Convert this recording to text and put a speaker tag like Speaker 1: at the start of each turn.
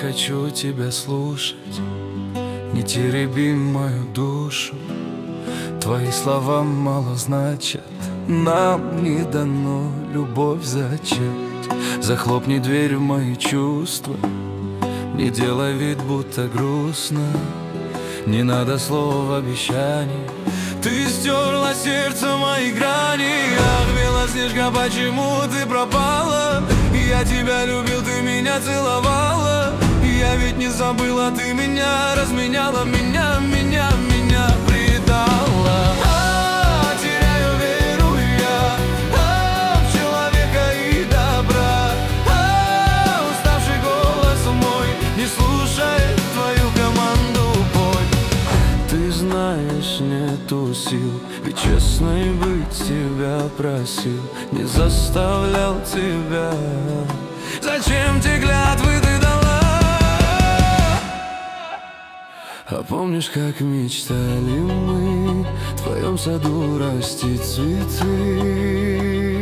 Speaker 1: хочу тебя слушать, не тереби мою душу. Твои слова мало значат, нам не дано любовь зачать. Захлопни дверь в мои чувства, не делай вид, будто грустно. Не надо слов обещаний, ты стерла сердце мои грани. Ах, Белоснежка, почему ты пропала? Я тебя любил, ты меня целовала. Я ведь не забыла, ты меня разменяла, меня предала. Теряю веру я в человека и добра. Уставший голос мой не слушает твою команду, бой. Ты знаешь, нету сил, ведь честной быть тебя просил, не заставлял тебя. Зачем те клятвы ты дала? А помнишь, как мечтали мы в твоем саду расти цветы?